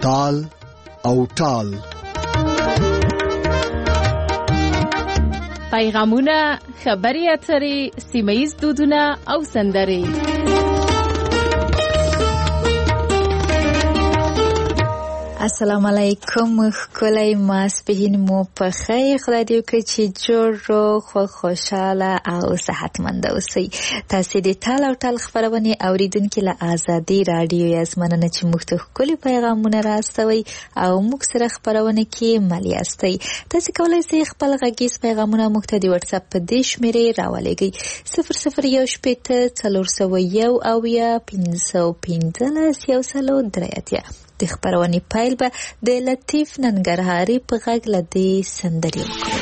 تال او ټال. پیغامونه، خبري اترې، سیمه‌ییز دودونه او سندرې. السلام علیکم. ښکلی ماسپښین مو په خیر. خدای دې وکړي چې جوړ روغ خوشحاله او صحتمند اوسئ. تاسې د ټال او ټال خپرونې اوریدونکي له ازادي راډیو یاست. مننه چې موږ ته ښکلي پیغامونه راستوئ او موږ سره خپرونه کې مل یاستئ. تاسې کولی شئ خپل غږیز پیغامونه موږ ته د وټساپ په دې شمېرې راولېږئ: 0014001515 د خپرونې پیل به د لطیف ننګرهاري په غږ له دې سندرې وکړو.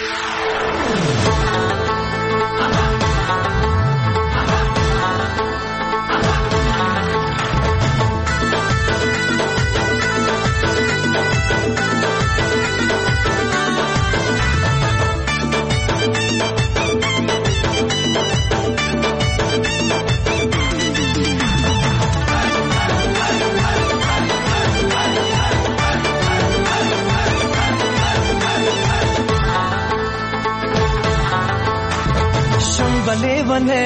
बने बने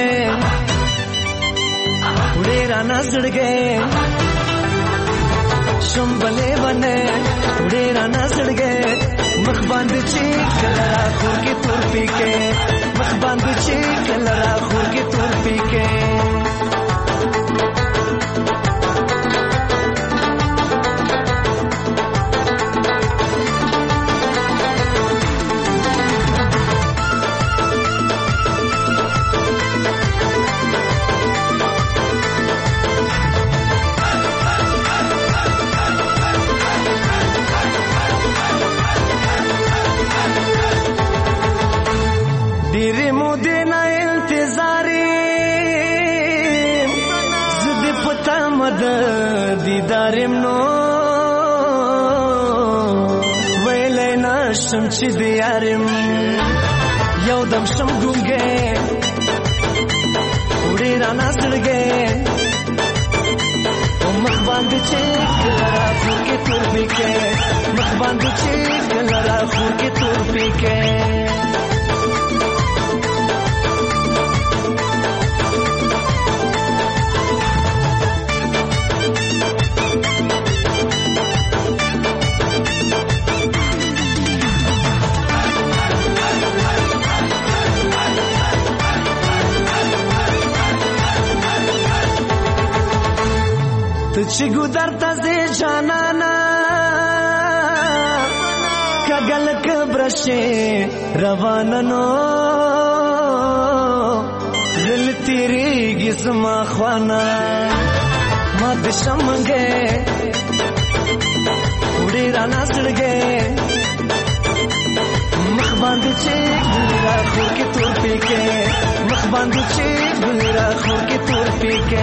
उड़े राना सड़गे शुम बने बने उड़े राना सड़गे मख बांध चीक लड़ा खूर की तुर पी के मख बांध चीक लड़ा खूर की तुर पी के دارم نو ویلې نشم چې دیارم یو دم شم ګونګې وړي رانا سړګې او مخ باندې چې لرا خور کې تور پکې مخ باندې چې لرا خور کې تور پکې چې ګودر تازه جانانا کګل کبرشه روانانو دل تیری گسما خوانا ما د شمګه وړي رانا سړګه مخ باندې چې ګلرا خور کې تور پکې مخ باندې چې ګلرا خور کې تور پکې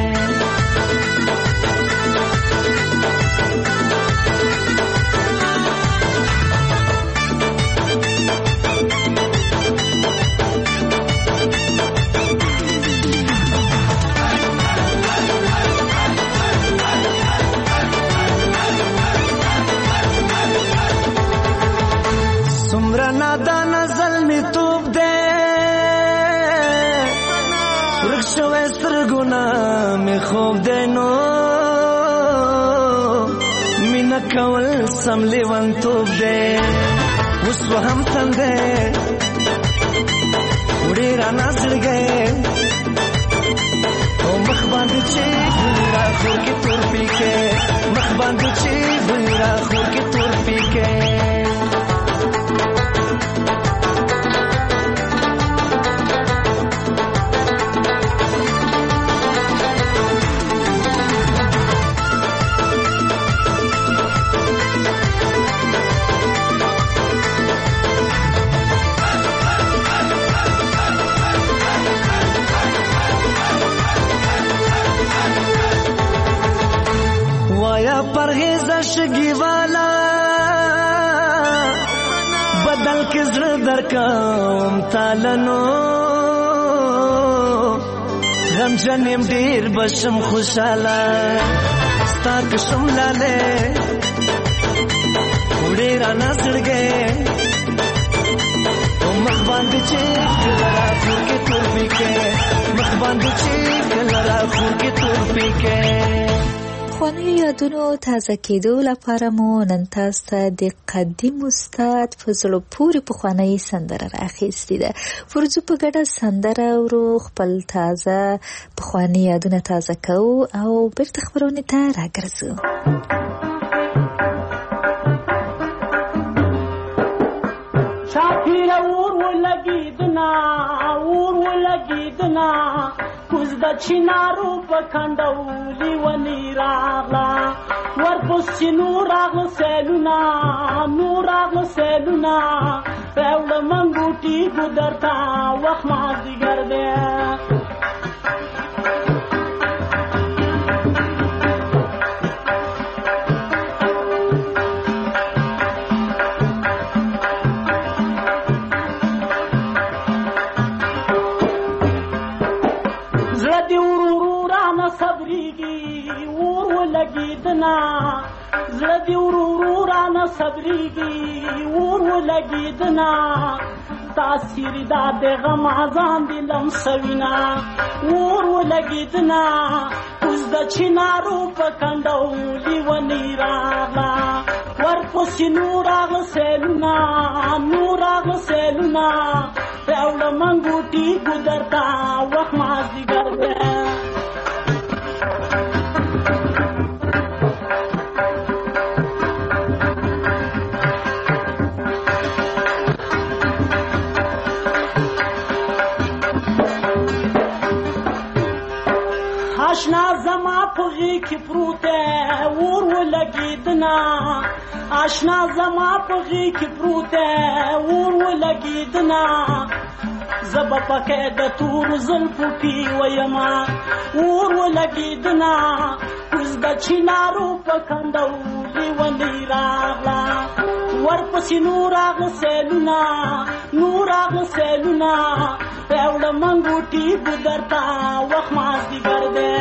نادان ظلمی توب دے رکشوے سرگونا میں خوب دے نو مینا کول سملی ون توب دے اس و ہم تندے اڑی رانا سڑ گئے او مخ باندھ چی گلرا خور کی تور پی کے مخ باندھ چی گلرا خور کی تور پی کے پرهیز شگی والا بدل کے زر در کام تالنو غم جنیم دیر بشم خوشالا ستا کشم لالے وړې رانا سړګې مخ باندې چې کلرا خور کې تور پکې مخ باندې چې کلرا خور کې تور پکې. پخوانیو یادونو تازه کېدو لپاره مو نن تاسو ته د قدیم استاد په زړه پورې پخوانۍ سندره راخیستې ده. ورځو په ګډه سندره ورو خپل تازه پخواني یادونه تازه کوو او بیرته خپرونې ته راګرځو. شاپیره اور ولګېدنا کوز د چینارو په کنډولي ونې راغله ورپسې نور راغله سیلونه راوړه منګوټي ګودر ته وخت مازدیګر دی. زړه دی ورو رانه صبرېږي اور ولګېدنا تاثیر دا د غم ځان دې لمسوینا اور ولګېدنا اوس د چینارو په کنډولي ونې راغله ورپسې نور راغله سیلونه راوړه منګوټي ګودر ته وخت مازدیګر دی. آشنا زما په غېږ کې پروت دی اور ولګېدنا آشنا زما په غېږ کې پروت دی اور ولګېدنا زه به پکې د تورو زلفو کې ویمه اور ولګېدنا اوس د چینارو په کنډولي ونې راغله ورپسې نور راغله سیلونه راوړه منګوټي ګودر ته وخت مازدیګر دی.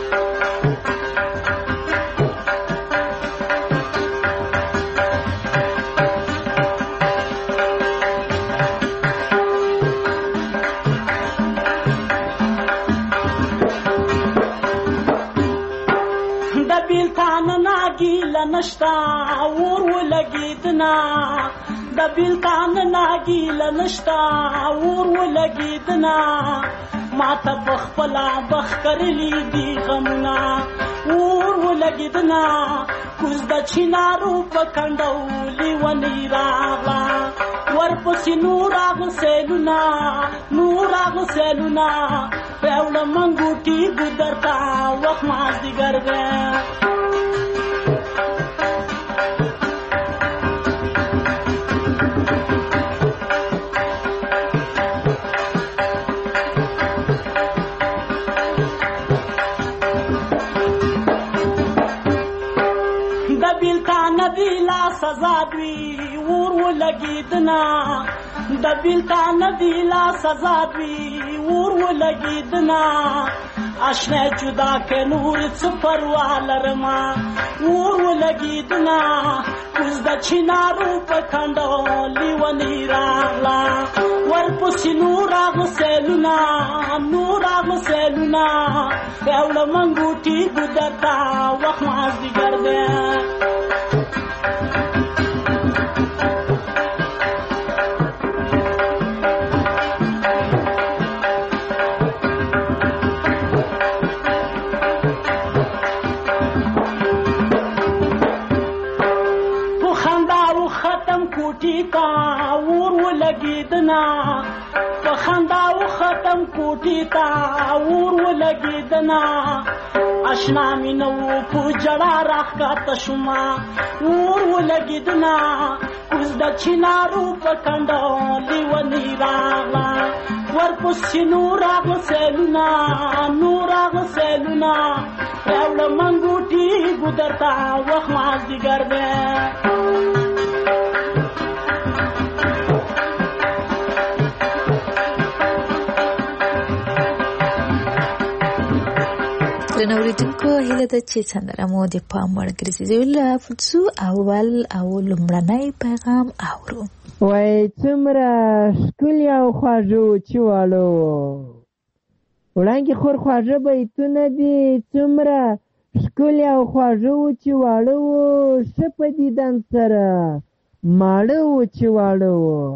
د بیلتان ناګیله نشته اور ولګېدنا د بیلتان ناګیله نشته اور ولګېدنا ماته په خپله بخ کرلي دي غمونه اور ولګېدنا کوز د چینارو په کنډولي ونې راغله ورپسې نور راغله سیلونه راوړه منګوټي ګودر ته وخت مازدیګر دی. سزا دوی اور ولګېدنا د بیلتان دی لا سزا دوی اور ولګېدنا آشنا جدا که نور څه پروا لرمه اور ولګېدنا اوس د چینارو په کنډولي ونې راغله ورپسې نور راغله سیلونه راوړه منګوټي ګودر ته وخت مازدیګر دی. اور ولګېدنا په خندا و ختم کوټې ته اور ولګېدنا آشنا مې نه و په جړا راښکته شومه اور ولګېدنا اوس د چینارو په کنډولي ونې راغله ورپسې نور راغله سیلونه راوړه منګوټي ګودر ته وخت مازدیګر دی. درنو اوریدونکو هیله ده چې سندره مو د پام وړ ګرځېدلې لافظو اول او لومړنی پیغام اورو. وای څومره ښکلي او خواږه چې والو وړانګې خور خواږه بیتونه دي، څومره ښکلي او خواږه چې واړه وو، ښه په دیدن سره ماړه وو چې واړه وو.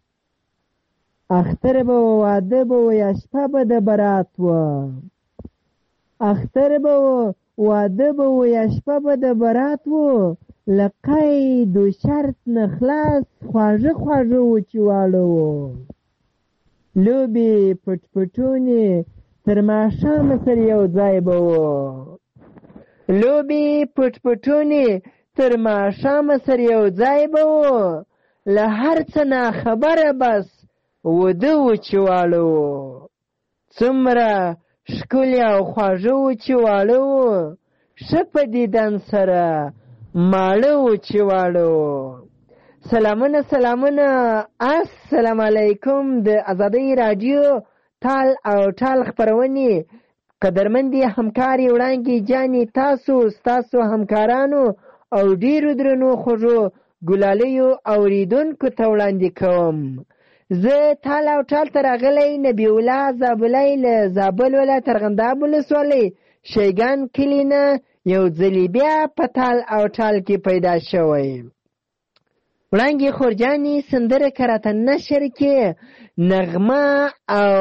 اختر به و واده به و یا شپه به د برات وه، اختر به و واده به و یا شپه به د برات وو، له قید و شرط نه خلاص خواږه خواږه وو چې واړه وو. لوبې پټ پټونې تر ماښامه سره یو ځای به وو، لوبې پټ پټونې تر ماښامه سره یو ځای به وو، له هر څه نه خبره بس وده و چې واړه وو. څومره ښکلي او خواږه و چې واړه وو، ښه په دیدن سره ماړه و چې واړه وو. سلامونه سلامونه، السلام علیکم. د ازادۍ راډیو تال او ټال خپرونې قدرمندې همکارې وړانګې جانې، تاسو ستاسو همکارانو او ډیرو درنو خوږو ګلالیو اوریدونکو ته وړاندې کوم. زه تال او ټال ته راغلی نبی الله زابلی له زابل ولایت ارغنداب ولسوالۍ شیګان کلي نه یو ځلې بیا په تال او ټال کې پیدا شوی. وړانګې خورجانې سندره کراته نشر کې نغمه او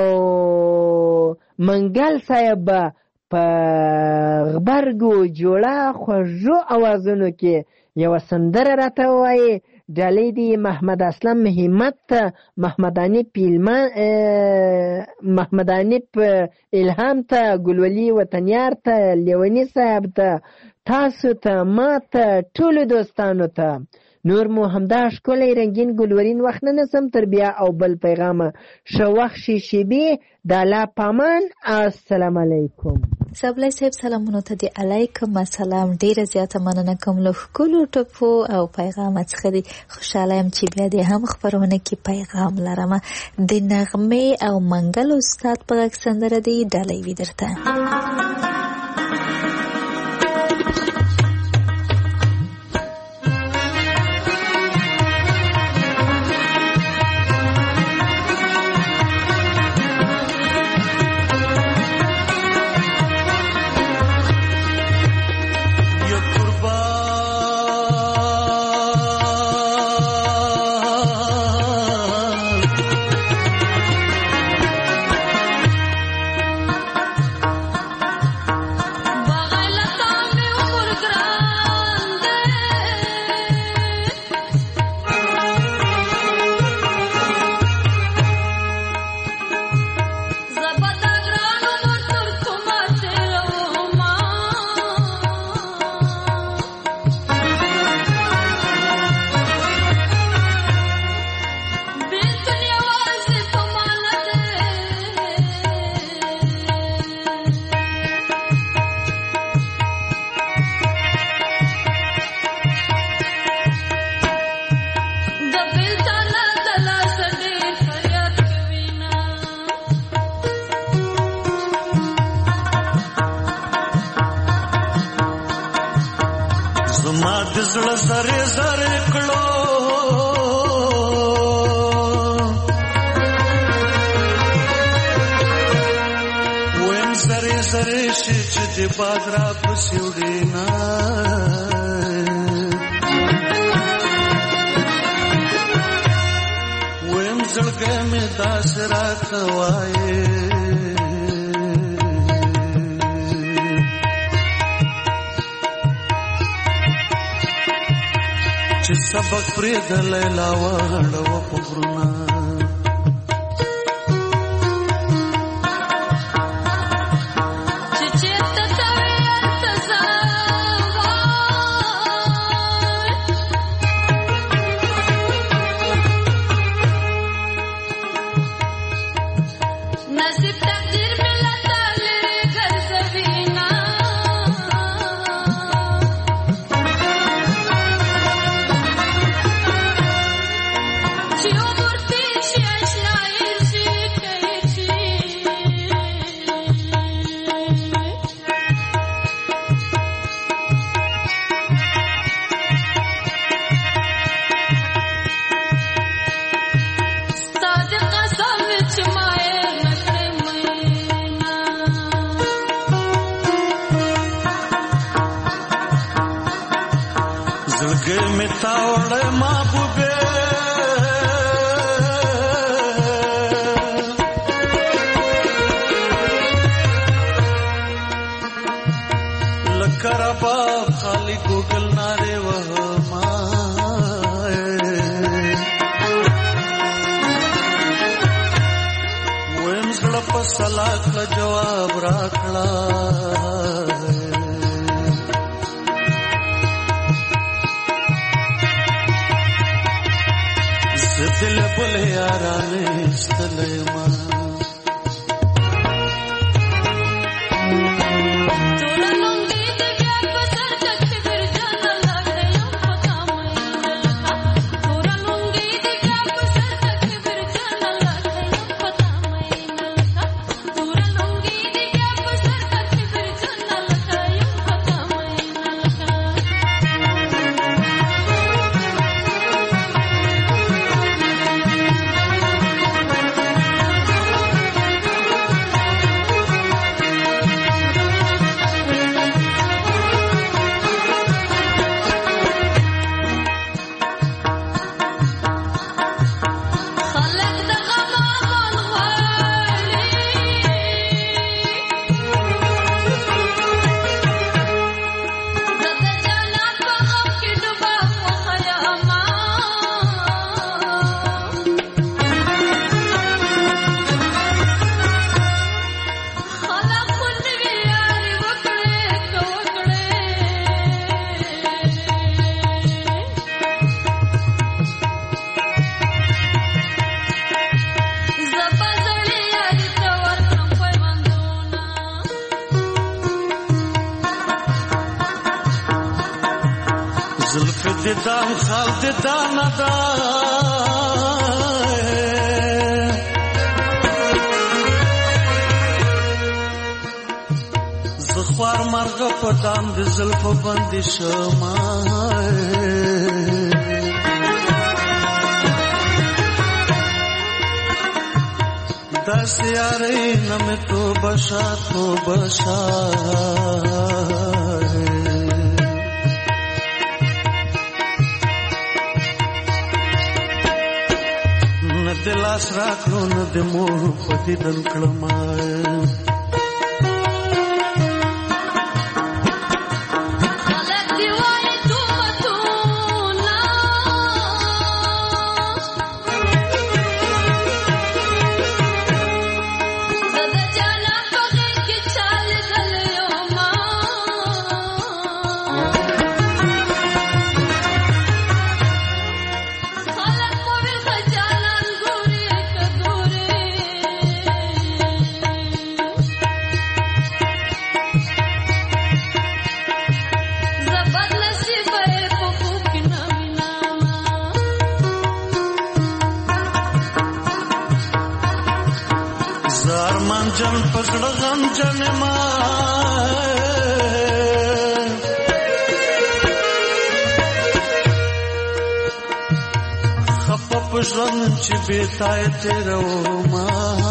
منګل صاحب په غبرګو جوړه خوږو اوازونو کې یوه سندره راته ووایي. ډالۍ دی محمد اسلم همت، محمد انیپ الهام ته، ګلولي وطنیار ته، لیونی صاحب ته، تاسو ته، ما ته، ټولو دوستانو ته. نور مو همدا ښکلی رنګین ګلورین وخت نه نسم تر بیا او بل پیغامه. ښه وخت شي شیبې د الله پامان. السلام علیکم. سبلی صاحب سلامونو ته دی علیکم السلام. ډیره زیاته مننه کوم له ښکلو ټپو او پیغام څخه دی. خوشحاله یم چې بیا دې هم خپرونه کې پیغام لرم. د نغمې او منګل استاد په غږ سندره دی ډالۍ وي درته. سبق پرې د لیلا وړو په غرونه Yo por ti زړګي مې تاوړې محبوبې کربا خالی ګوګل ناره وهما ویم زړه په سلاک جواب راکړه دل بل یارانه استلما دام خال د دانا دا زخوار مرغ په دام د زلف باندې شمه داس یاري نم تو بشا دلاس راکړو نه د مور پتی دل کړم جن پسړه غم جن ما خپ پښن چې بیتای تیرو ما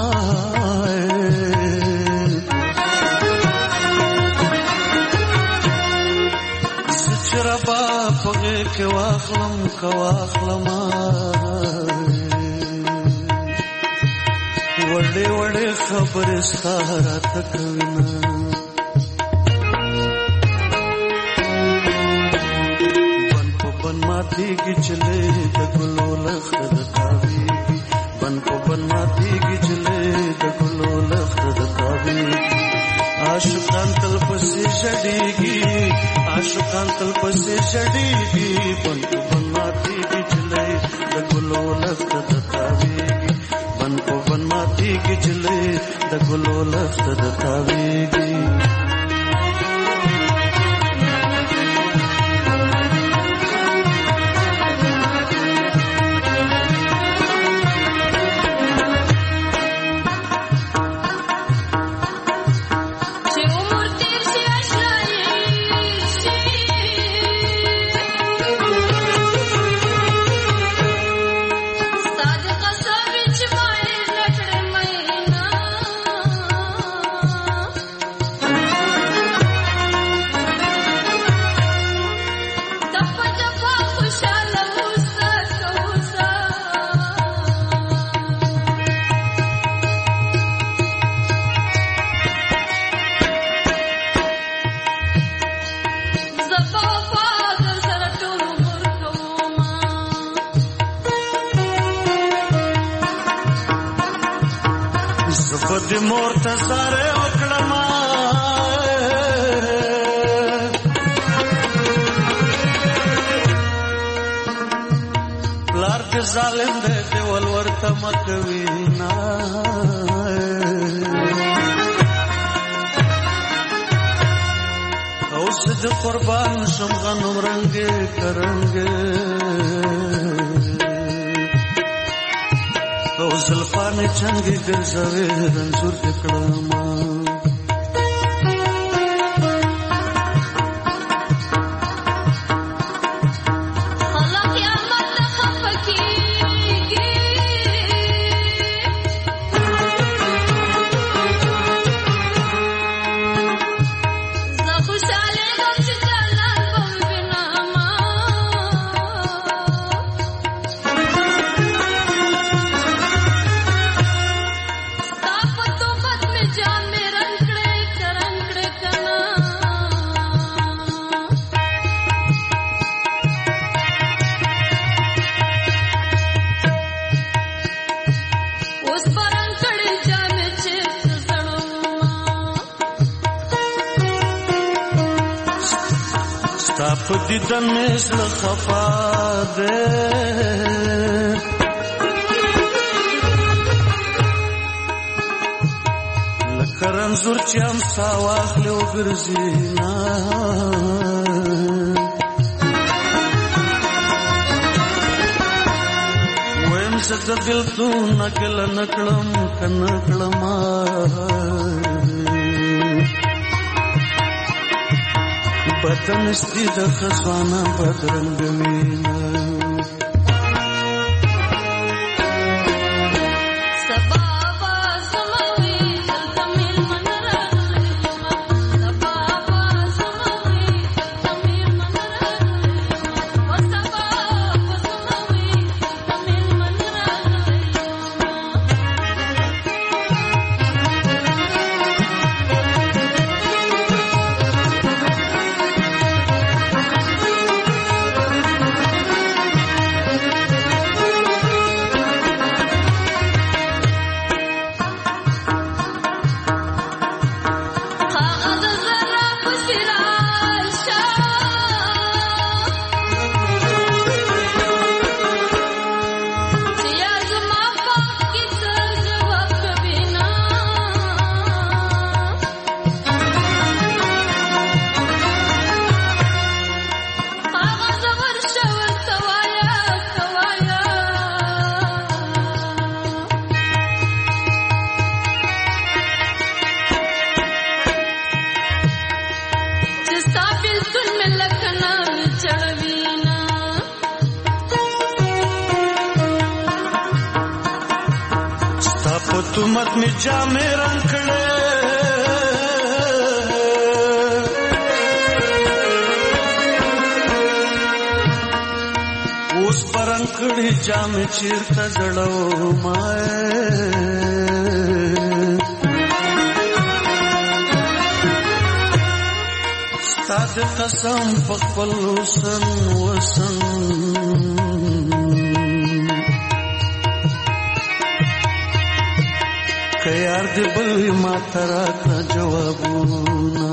سچربا پغه کې واخلم وړې وړې خبرې ستاره تکوینا بن په بن ماتېږي چلې د ګلو لخت د تاویږي بن په بن ماتېږي چلې د ګلو لخت د تاویږي عاشقان تل پسې شډېږي بن په بن ماتېږي چلې د ګلو لخت د تاویږي بن په بن ماتېږي چلې د ګلو لخت د تاویږي د مور ته ساره وکړما پلار دې ظالم دې دیول ورته مکوي نا اوس د قربان شم غنم رنگه کرنگه او زلفانه چنګي ګرځوي رنځور دکړما دیدن مثل خفا ده لکرن زور چیم ساواخلی و گرزینا ویم زد دلتو نکل نکلم کنکلما بدنستی د خزانه بدرنګ وینا तुमत में जामे रंगड़े उस पर रंगड़ी जामे चीरता जड़ो माए स्ताद कसम पकल वसन वसन که یار دی بلوی ما تراکا جوابونا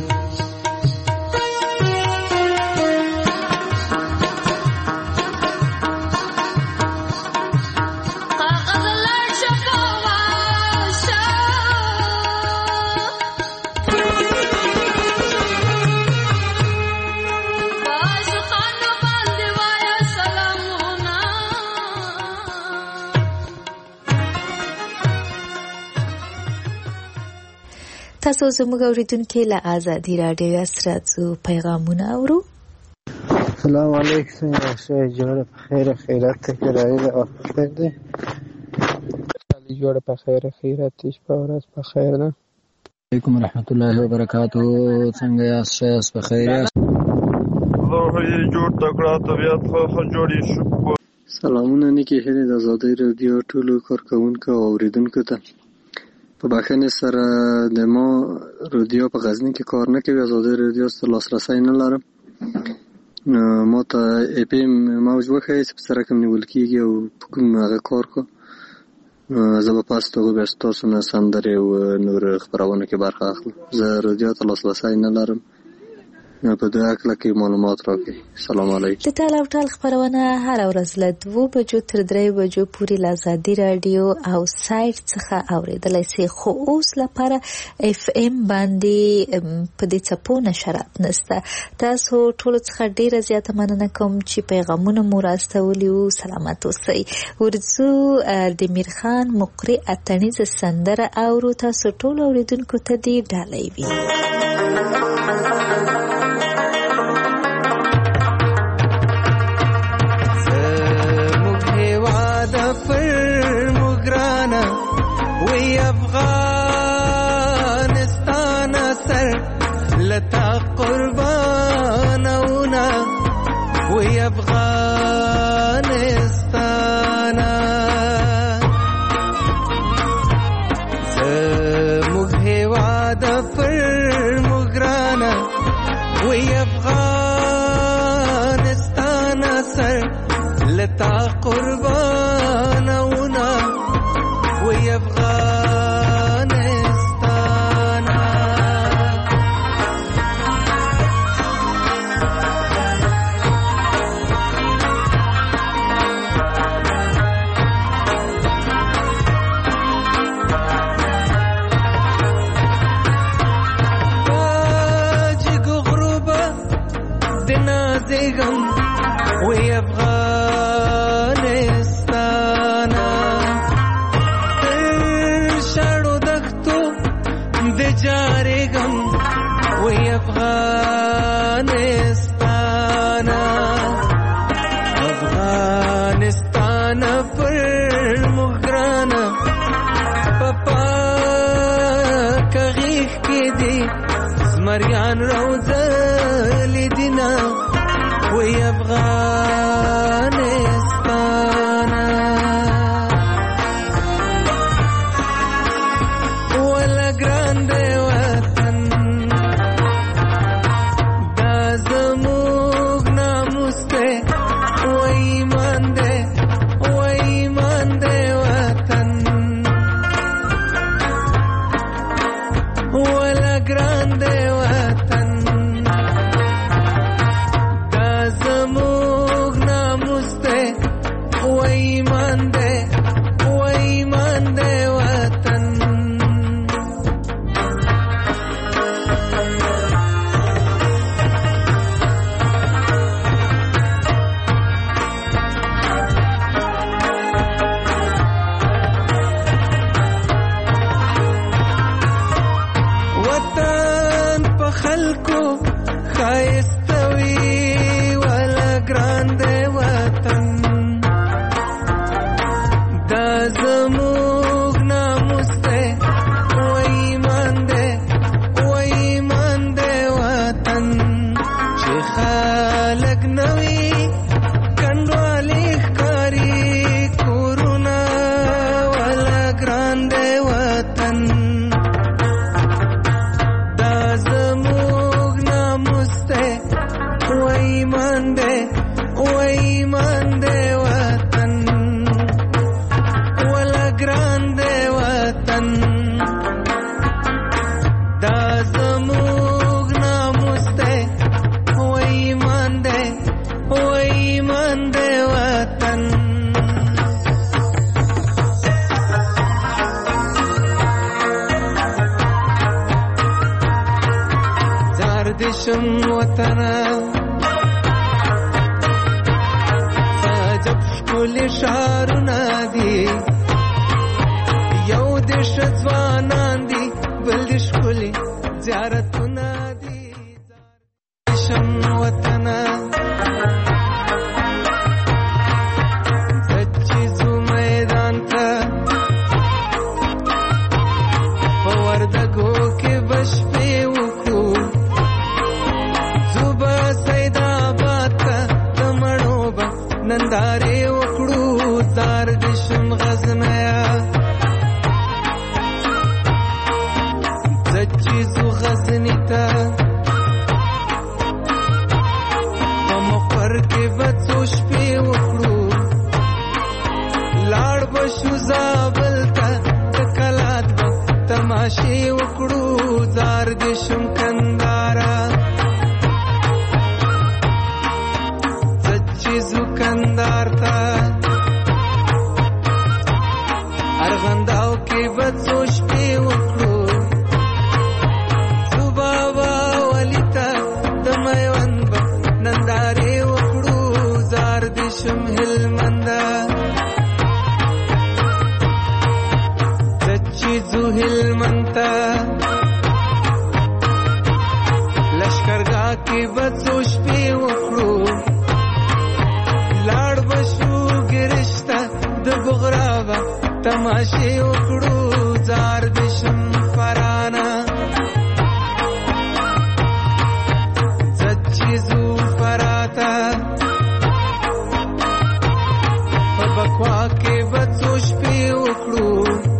تاسو زموږ اوریدونکو له آزادي رادیو سره پیغامونه اورو. السلام علیکم شای جوړ په خیر خیرات کرایله او خیر دی علي جوړ په خیر خیرات شپه ورځ په خیر ده. علیکم ورحمت الله وبرکاتہ. څنګه یاست؟ شایس په خیر یاست؟ الله یې جوړ تکړه طبيعت خو جوړی شو. سلامونه نیکی هلي د آزادي رادیو ټولو کارکونکو او اوریدونکو ته. په بخښنې سره د ما رادیو په غزني کې کار نه کوي، آزادي رادیو سره لاسرسی نه لرم. ما ته اپیم موج وښایي چې په سره کوم نیول کېږي او په کوم هغه کار کو. زه به پاس ته بیا ستاسو نه سندرې او نور خپرونو کې برخه اخلم. زه رادیو ته لاسرسی نه لرم، په دې هکله کې معلومات راکړئ. سلام علیکم. د ټال او ټال خپرونه هر ورځ له 2 بجو تر 3 بجو پورې له ازادي رادیو او سایټ څخه اوریدلای شئ، خو اوس لپاره اف ام باندې په دې څپو نشرات نشته. تاسو ټول څخه ډیره زیاته مننه کوم چې پیغامونه مو راستولي او سلامت اوسئ. ورځو د میرخان مقری اتنیز سندره اورو. تاسو ټول اوریدونکو ته دې ډالۍ وي. افغانستان سر لتا قربانونا وی افغانستان زموږ هیواد پر مګرانا وی افغانستان سر لتا قربانونا وی افغانستان پر مګرانا پپا کغیخ کې دی زمریان روزه لیدنا وی افغانستان ولا ګران دی وطن دا زموږ ناموس دی وطنا سجب شکل شارنا دی یو دش ځوانان دی بل شکل زیارتنا دی شم وطنا سچیزو میدان تا پوردگو کې بش په وکو ننداره وکړو دار دشم غزنیا زچیزو غزنی تا کې بڅو شپې وکړو لاړ بشو ګرشته د بغراوه تماشې وکړو زار دشم فرانا زچیزو فراتا په بکوا کې بڅو شپې وکړو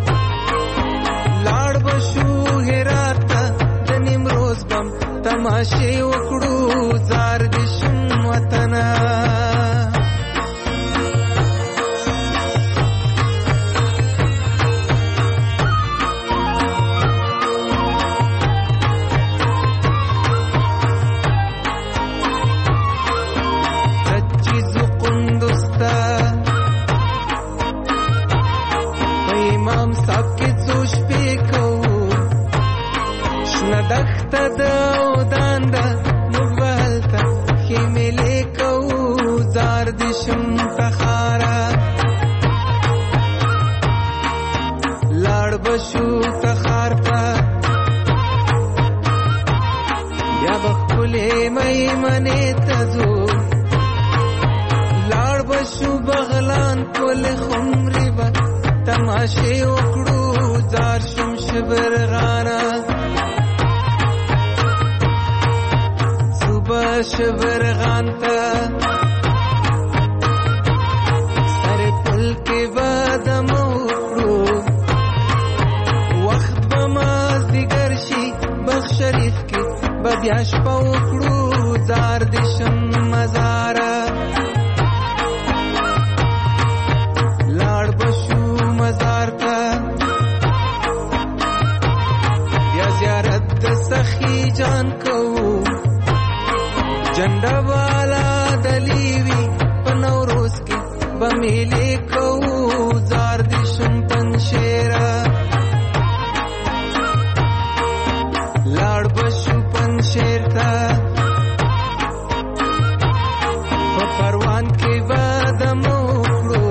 لاړ بشو هراتا د نیمروز بم تماشې وکړو زار دشم وطنا دخته د اودان ده موږ به هلته خیمې کوو زار د شم تخاره لاړ به شو تخار ته بیا به ښکلې میمنې ته ځو لاړ به شو بغلان پل خمرې به تماشې وکړو زار شم شبرغانه شبرغانتا سر پل کې بادم وکړو وخت به مازدیګر شي بخ شریف کې به بیا شپه وکړو زار د شم مزاره لاړ به شو مزار ته بیا زیارت د سخي جان کوو جنډه والا دلیوی په نوروز کې به میلې کوو زار د شم پنشیره لاړ به شو پنشیر ته په پروان کې به دم وکړو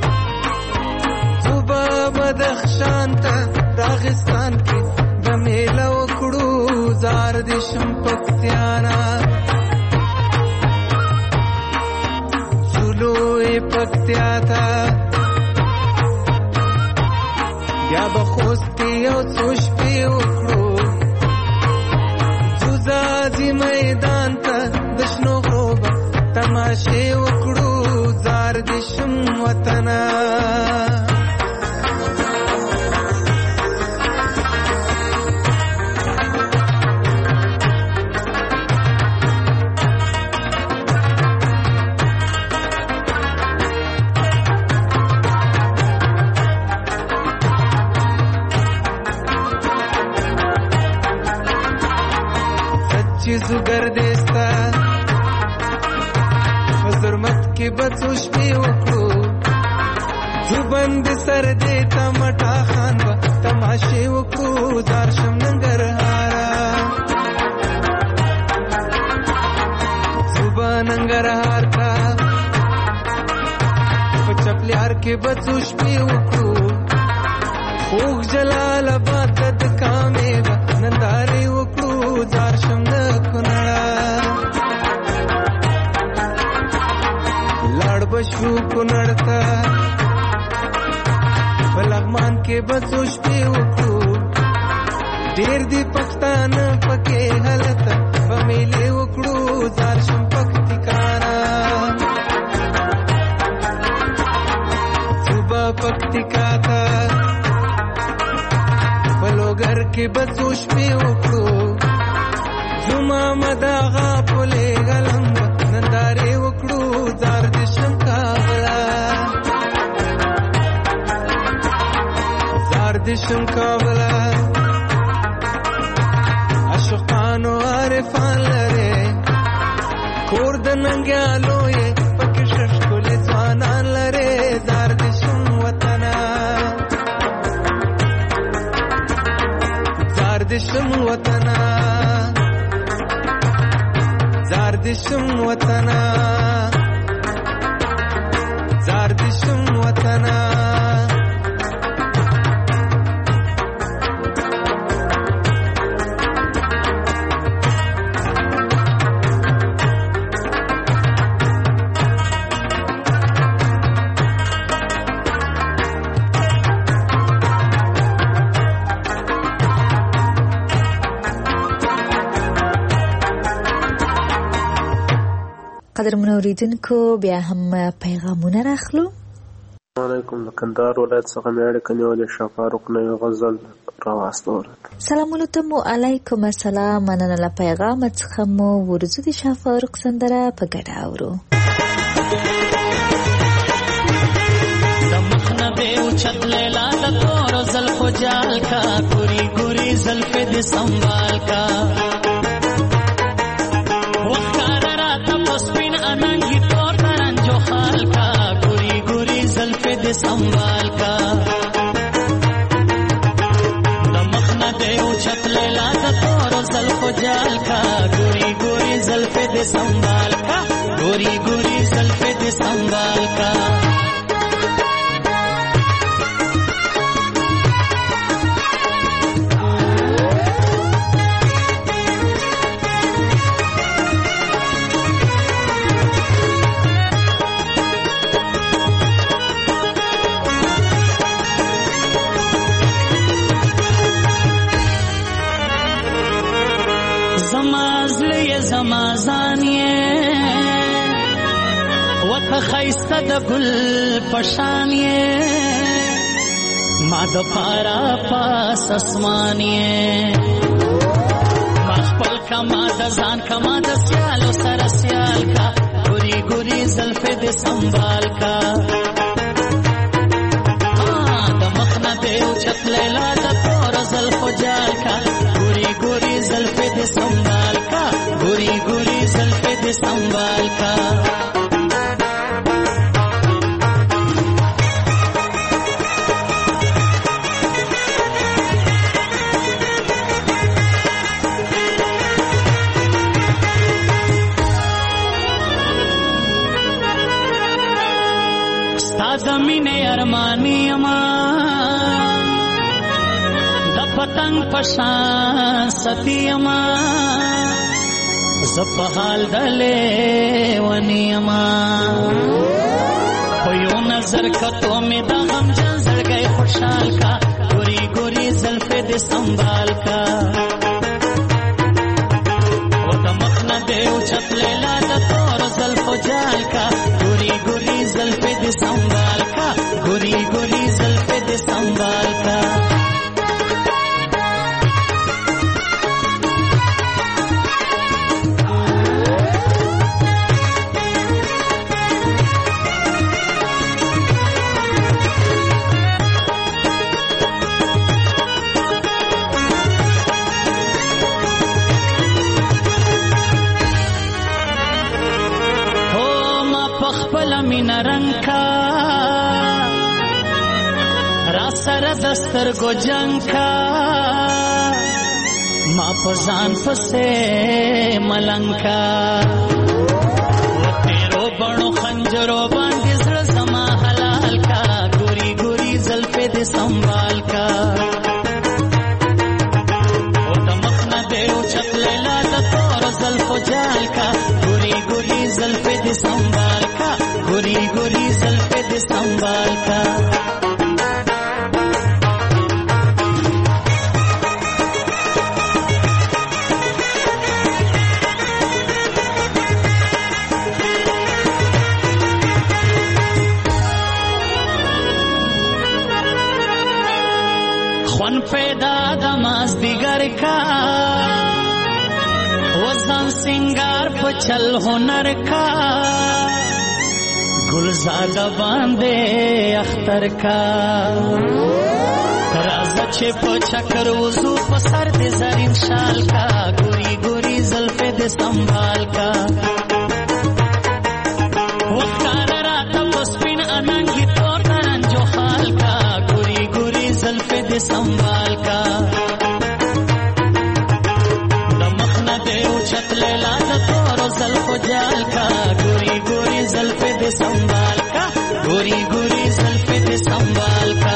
ځو به بدخشان ته راغستان کې به میله وکړو زار د شم پکتیانا پکتیا تا بیا به خوست کې یو څو شپې وکړو ځوځي میدان ته د شنو غرو به تماشې وکړو زار د شم وطنه چیزو گردستا حضرمت کې بڅو شپې وکړو زبند سر دیتا مټا خان با تماشې وکړو زار شم ننګرهارا زبا ننګرهار تا په چپلیار کې بڅو شپې وکړو خوږ جلال آباد د کامې با نندارې وکړو زار شم لاړ بشو کونړ ته په لغمان کې بڅو شپې وکړو ډېر دي پښتانه پکې هلته به میلې وکړو زار شم پکتیکانا صوبه پکتیکا ته په لوګر کې بڅو شپې وکړو زما مداغا پولې غلم نندارې وکړو زار د شم کابلا زار د شم کابلا عاشقانو عارفان لري کور د ننګیالو یې پکې ښکلي ځوانان لري زار د شم وطنه زار د شم وطنه زار د شم وطنه زار د شم وطنه قدرمن اوریدونکو بیا هم پیغامونه راخلو. السلام علیکم. د کندهار ولایت څخه مې اړیکه نیولې شاه فاروق نه یو غزل راواستوله. سلامونه ته مو علیکم السلام. مننه له پیغام څخه مو ورځو د شاه فاروق سندره په ګډه اورو. چت لیلا دا تور زلفو جال کا گوری گوری زلف دی سنبال کا وقار راتا پسپین اننگی تور ترنجو خال کا گوری گوری زلف دی سنبال کا دا مخنا دیو چت لیلا دا تور زلفو جال کا گوری گوری زلف دی سنبال کا گوری گوری زلف دی سنبال کا خیسته د گل پشانیه ما د پارا پاس اسمانیه ما خپل کا ما د ځان کا ما د سیالو سره سیال کا ګوري ګوري زلف دې سنبال کا د مخنا دیو چت لیلا د تور زلفو جال کا ګوري ګوري زلف دې سنبال کا ګوري ګوري زلف دې سنبال کا زمین ارمانی اما د پتنگ پشان ستی اما زپحال دلے ونی اما پیو نظر کتو میں دا غم جان زر گئے خوشحال کا گوری گوری زلف دے سنبال کا و دا مخنا دیو چت لیلا دا تور زلف جال کا گوری گوری زلف دے سنبال کا گوری گوری زلف دے سنبال کا दस्तर गो जंग का माँ पजान फसे मलंका वो तेरो बड़ो खंजरो बांधे जड़ जमा हलाल का गोरी गोरी जल्फे दे संभाल का वो दमकना देव छत लेला द तोर जल्फो जाल का गोरी गोरी जल्फे दे संभाल का गोरी गोरी जल्फे दे संभाल का पैदा दमाज दिगर का वजन सिंगार पचल हुनर का गुलजादा बांधे अख्तर का राजा छिप चक्कर वजू पसर दे जरीन शाल का गोरी गोरी जल्फे दे संभाल का वकार रात बसपिन अनंगी तोर तरन जो हाल का गोरी गोरी जल्फे दे संभाल का दमकना देव छत लेला द तोर जल्फो जाल का गोरी गोरी जल्फे दे संभाल का गोरी गोरी जल्फे दे संभाल का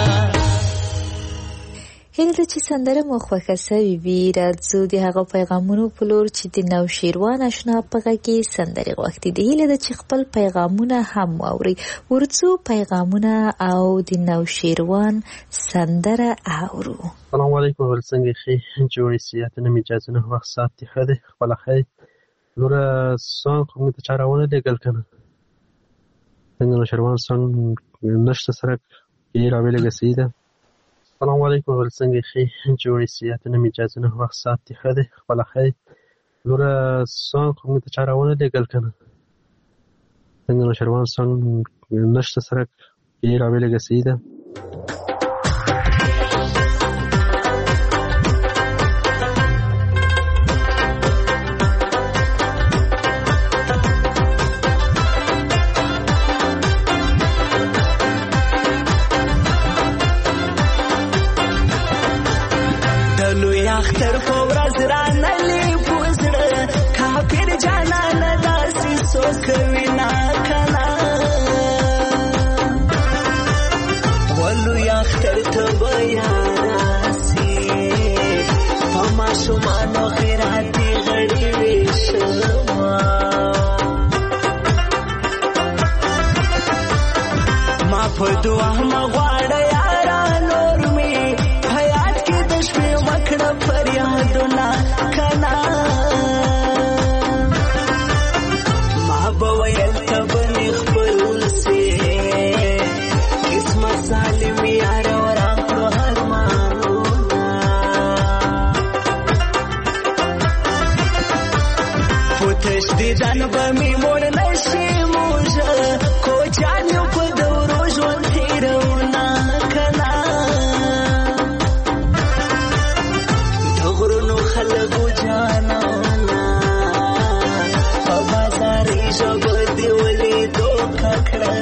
هیله ده چې سندره مو خوښه سوي وي. راځو د هغه پیغامونو په لور چې د نوشیروان اشنا په غږ کې سندرې غوښتي دي. هیله ده چې خپل پیغامونه هم واورئ. ورځو پیغامونه او د نوشیروان سندره اورو. سلام علیکم. ول څنګه ښه جوړې سیاته نه اجازه نه وخت ساعت ښه ده خپل خیر لوره سانګ خو مې ته چا راونه لېږل که نه څنګه نوشروان سانګ نشته سره یې راولېږه صحیح ده. السلام علیکم ول څنګه ښې جوړې سیاتونه مې اجازه نه وخت ساعت دې ښه دی خپله ښه دی. لوره سانګ خو مې ته چا راونه لېږل که نه څنګه نوشروان سانګ نشته سره یې راولېږه صحیح ده. اختر په ورځ رانلې پوزړه کافر جانان داسې څوک وینا کنه ولو اختر ته به یاراسي په ماشومانو خیراتي غړي ویشما ما په دعا مغواړه یارا نور مې حیات کې د شپې وکړه فریادونه کنه ما به ویل ته به مې خپل سي قسمت سالم یار راکړو ارمانونه په تشدیدان به مې موړ نشي موږه کوچان یو په دورو ژوند تېروونه کنه خلقو جانانا په بازاري ژبه دې ولیدو ککړه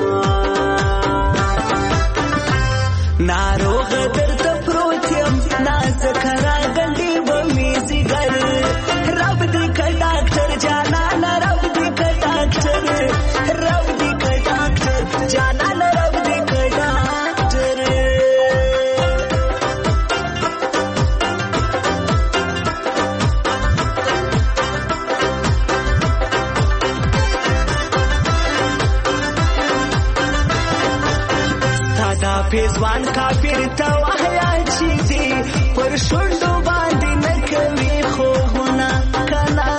ناروغه درته پروت یم نازکه راغلې به مې ځیګر رب دې که ډاکټر جانانه رب دې که ډاکټر رب دې که ډاکټر جانانه رب دې که ډاکټر پیزوان کافر ته وحیا چې دي پر شونډو باندې نه کوي خوبونه کنه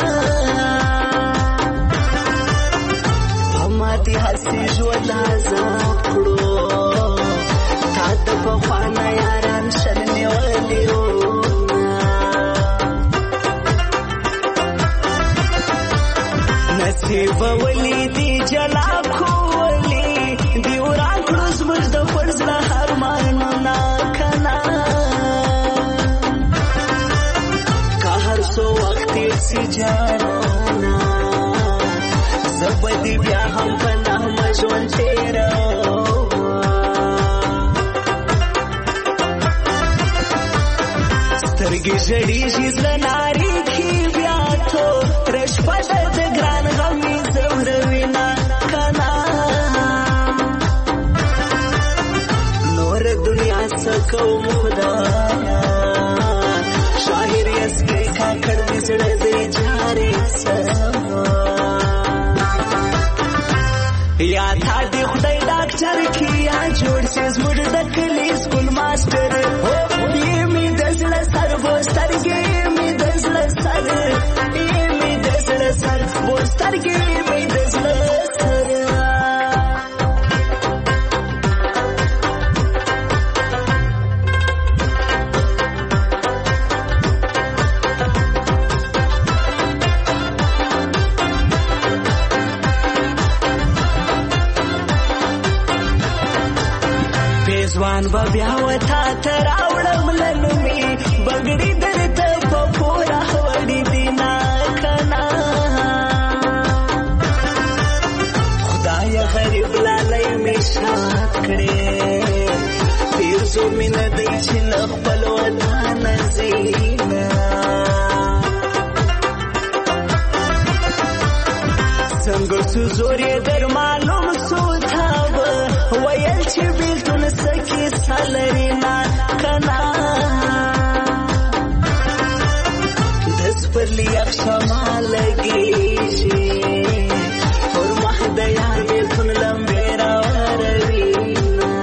هماتې هسې ژوند عذاب کړو تا د پخوانه یاران شر نیولي نصیب ولیدي جلا کولی دی وران کړو زموږ د فرزړه ارمانونه کنه که هر څو وخت تېر سي جانانه زه به دې بیا هم په نغمه ژوند تېروم سترګې ژړېږي زړه نارېږي بیا توره شپه ده د ګران غم مې ځوروینه کنه دنیا سکوم خدایا شاهر یسکی کاکړ دې زړه دې جاري سما یا تا دې خدای ډاکټر کیا جوړ شي زموږ د کلي سکول ماستر یې مې د زړه سر وسترګې مې د زړه سر یې مې د زړه سر وسترګې مې د زړه سر ځوان به بیا وتا ته راوړم لنومې بګړي درته په پوره وړي دینا کنه خدای غریب لالی مې شاد کړې پیرزو مینه دی چې له خپل وطن زینا څنګه سو زور یې در معلوم سو تا ویل چې بیلتون سکی سالرینا کنا دس پر لیا خشما لگیشی اور محدیا بیلتون لمبیرا وروینا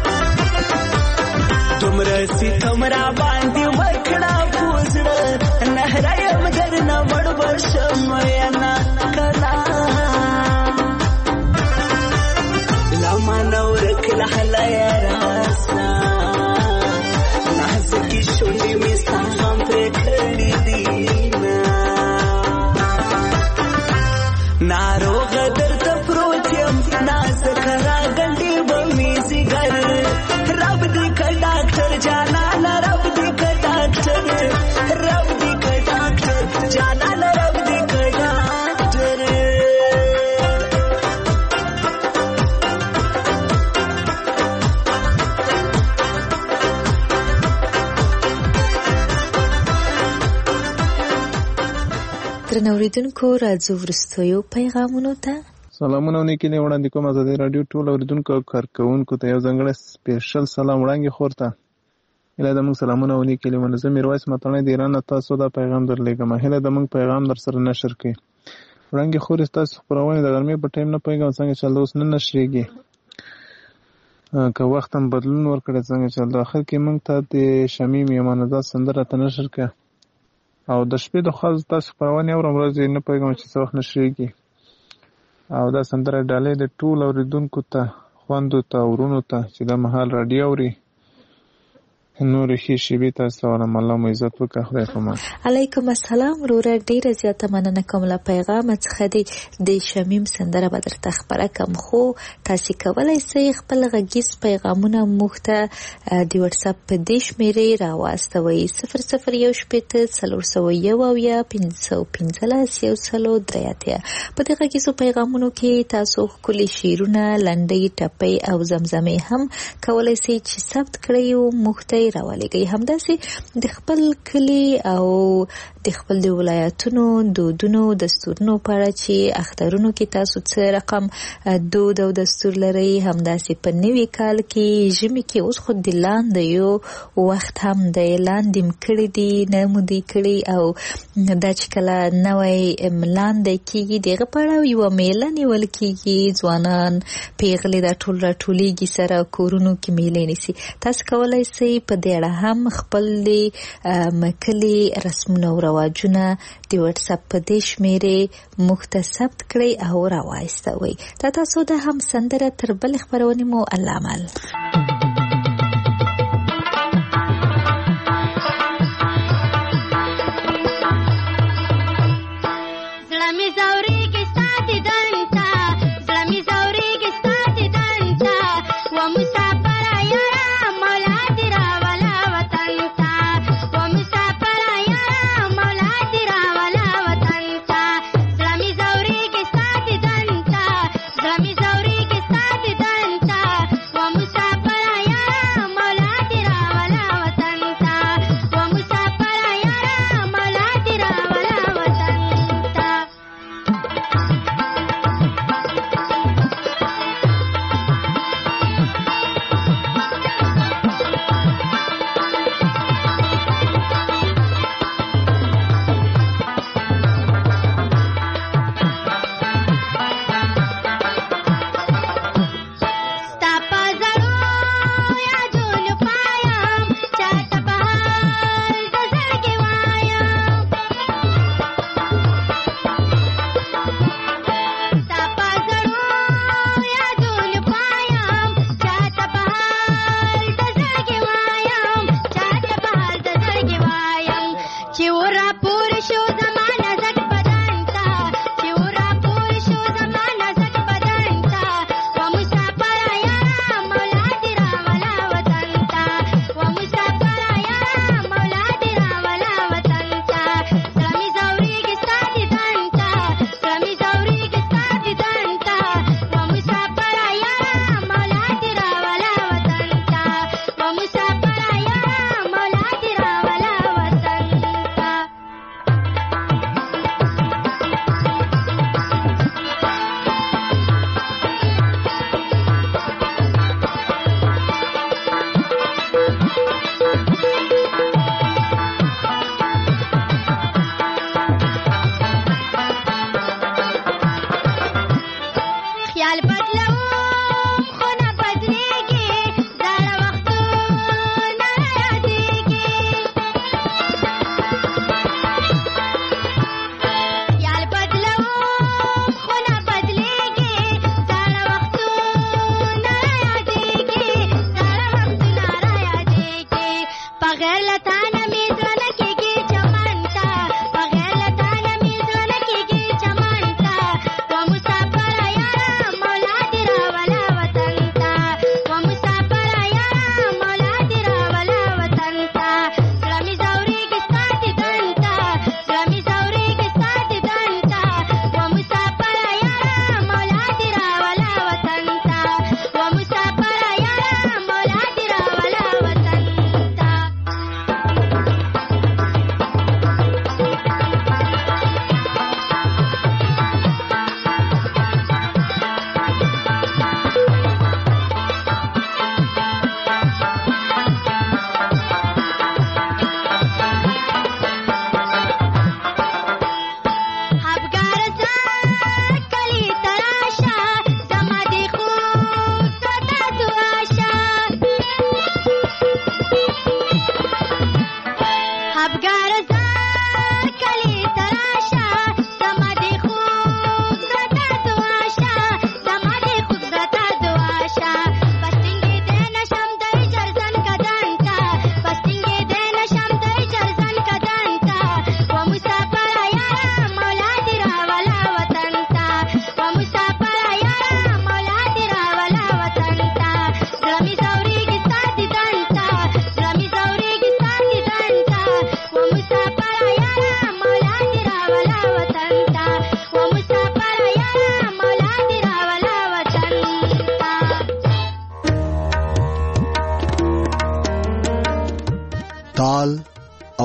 تم رسی تمرا باندی وکڑا پوزڑا درنو اوریدونکو راځو وروستیو پیغامونو ته. سلامونه او نیکي وړاندې کوم ازادي رادیو ټول اوریدونکو او کارکونکو ته یو ځانګړی سپیشل سلام وړاندې خورته. هله د موږ سلامونه او نیکي منظم میرویس متنه د ایران تاسو دا پیغام درلېږم. هله د موږ پیغام در سره نشر کړئ. وړاندې خور تاسو خبرونه د غرمې په ټایم نه پیغام څنګه چل اوس نه نشریږي. که وخت هم بدلون ورکړي څنګه چل د اخر کې موږ ته د شمیم یمانزه سندره ته نشر کړه او د شپې د خاص تاسو خبرونه اورم ورځې نه پیغام چې څه وخت نشریږي. او دا سندره ډالې د ټول اوریدونکو ته خوندو ته ورونو ته چې د محل رادیو اوري نور ښې شیبې تاسو ورم الله مو عزت وکړه. خدای پامان. علیکم السلام وروره ډیره زیاته مننه کوم له پیغام څخه د شمیم سندره به درته خبره کوم خو تاسو کولای شئ خپل غږیز پیغامونه موږ ته د واتس اپ په دې شمیرې راواستوئ 001710515 په دې غږیزو پیغامونو کې تاسو خپل شعرونه لنډۍ ټپې او زمزمې هم کولای شئ چې ثبت کړئ او موږ ته راولېږئ. همداسې د خپل کلی او د خپل د ولایتونو دودونو دستورونو په اړه چې اخترونو کې تاسو څه رقم دود او دستور لرئ. همداسې په نوي کال کې ژمي کې اوس خو د لاندې یو وخت هم د لاندې کړي دي نه مو دي کړي او دا چې کله نوی لاندې کېږي دغه په اړه یوه میله نیول کېږي. ځوانان پیغلې دا ټول راټولېږي سره کورونو کې میلې نیسي. تاسو کولی شئ په دې اړه هم خپل کلي رسمونه او رواجونه د واتس اپ په دې شمیرې موږ ته ثبت کړئ او راوایستوئ. دا تاسو د هم سندره تر بلې خپرونې مو الله عمل.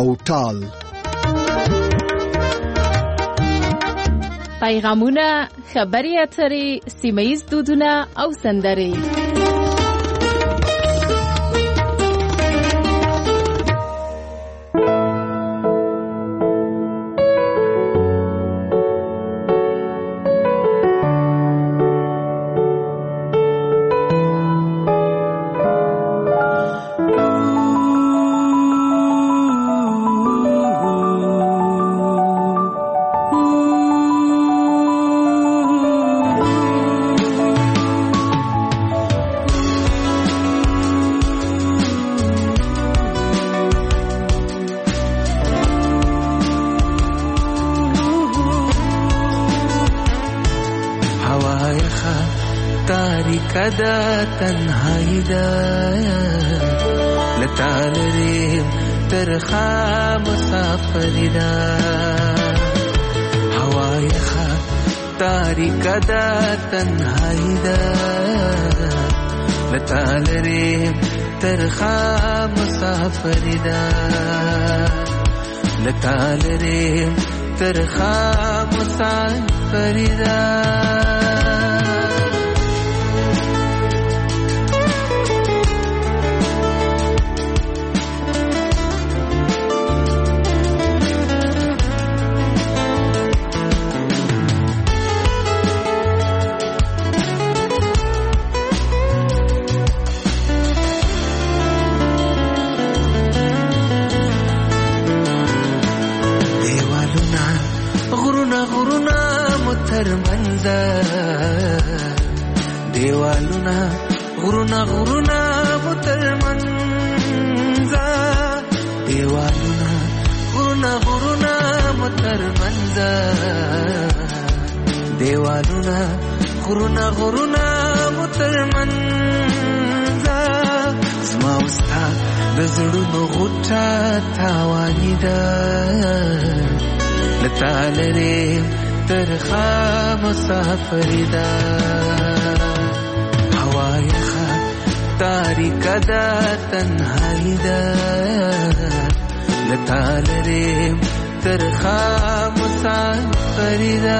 او ټال. پیغامونه، خبري اترې، سیمه‌ییز دودونه او سندرې. دا تنهایی دا لطالریم ترخا مسافری دا هوای خواه تاریک دا تنهایی دا لطالریم ترخا مسافری دا لطالریم ترخا مسافری دا دیوالونا غرونا غرونا مترمنزا دیوالونا غرونا غرونا مترمنزا دیوالونا غرونا غرونا مترمنزا زما وستا د زړونو غوټه تاواني ده لتالرې ترخا مسافری دا هوای خواه تاریک دا تنهایی دا لطالریم ترخا مسافری دا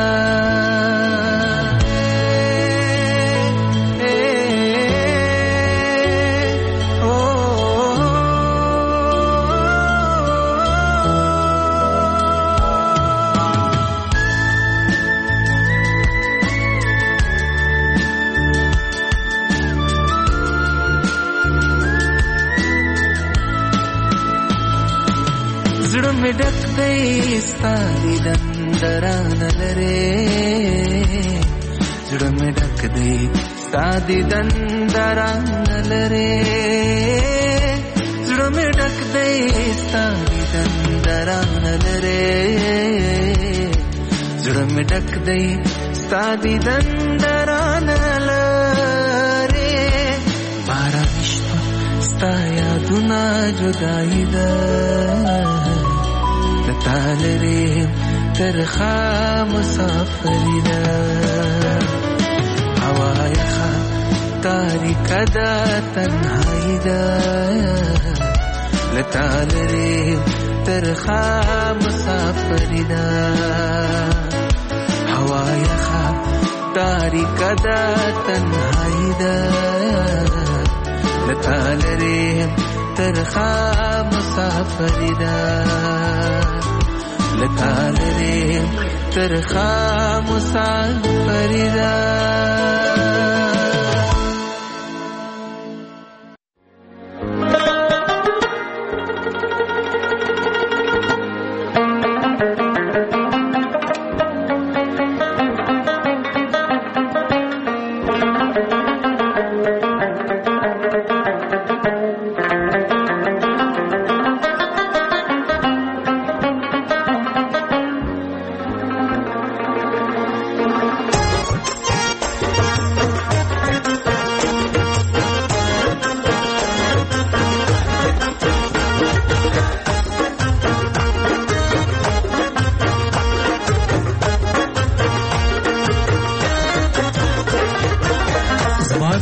زړه مې ډک دی ستا دیدن لرې زړه مې ډک دی ستا دیدن لرې زړه مې ډک دی ستا دیدن لرې زړه مې ډک دی ستا دیدن لرې باران شپه ستا یادونه جدایي ده لطالریم ترخا مسافری دا هوای خواه تاریک دا تنهایی دا لطالریم ترخا مسافری دا هوای خواه تاریک دا تنهایی دا لطالریم ترخا مسافری دا لطالریم ترخا مسافری دا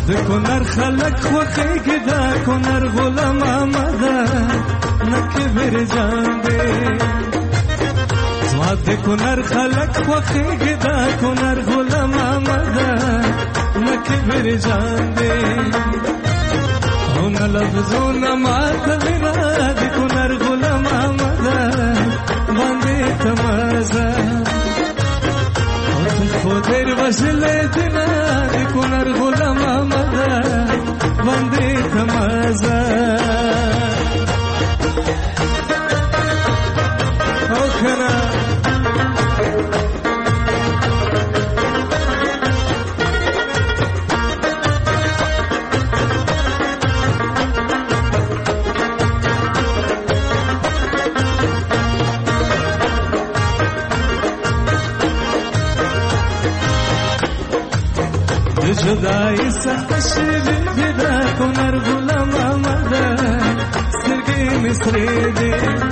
د کونر خلک خوخیږي دا کونر غلام آمده نکه بر جان دې زما د کونر خلک خوخیږي دا کونر غلام آمده نکه بر جان دې او نه لفظونه ماته لرا د کونر غلام آمده باندې تمازه خودر وصله دینا د کونر غلام آمده باندې تمازه او کنه جدائی سخت شوی دا کونر غلام آمده سترګې مصری دی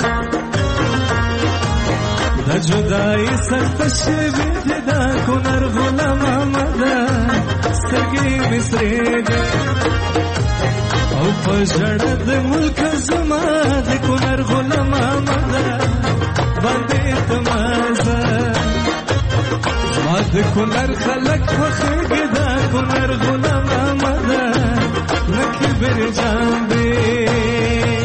دا جدائی سخت شوی دا کونر غلام آمده سترګې مصری دی او په ژړه د ملک زما د کونر غلام آمده باندې تمازه د کونر خلک خوخیږي دا کونر غلام آمده نکه بر جان دې